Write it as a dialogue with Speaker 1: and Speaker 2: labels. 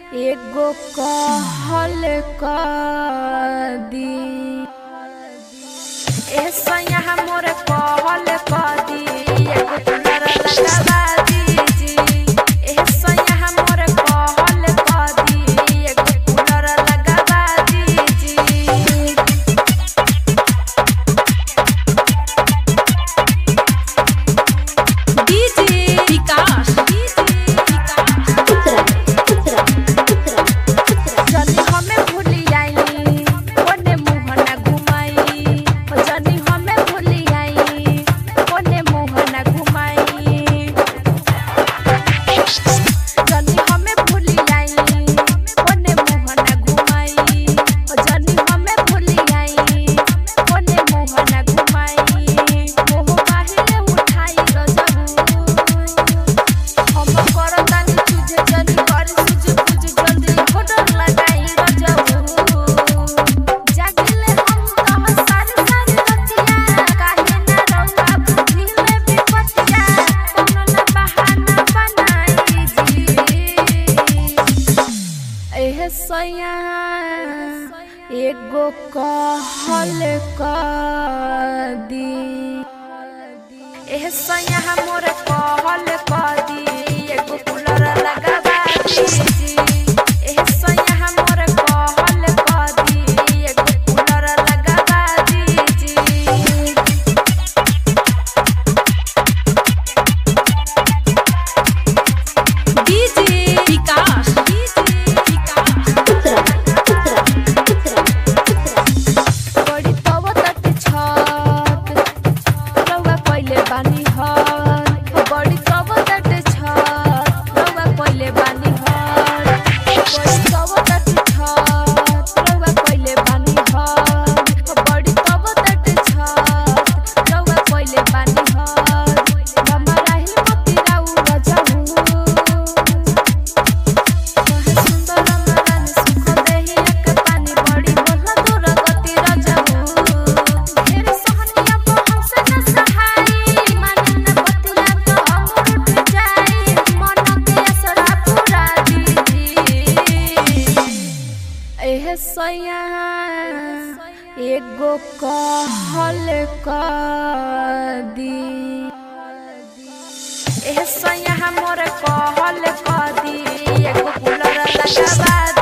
Speaker 1: एगो कहल का दी ऐसा यहाँ मोरे कहल का दी एगो कूलर लगवा दीजी ऐसा यहाँ मोरे कहल का दी एगो कूलर लगवा दीजी डीजे विकास एगो कहल का दी ऐसा यहाँ मोरे कहल का दी एगो कूलर लगवा दीजी ऐसा यहाँ मोरे कहल का दी एगो कूलर लगवा दीजी डीजे विकास एगो कहल का दी ऐसा यहाँ मोरे कहल का दी एगो कूलर लगवा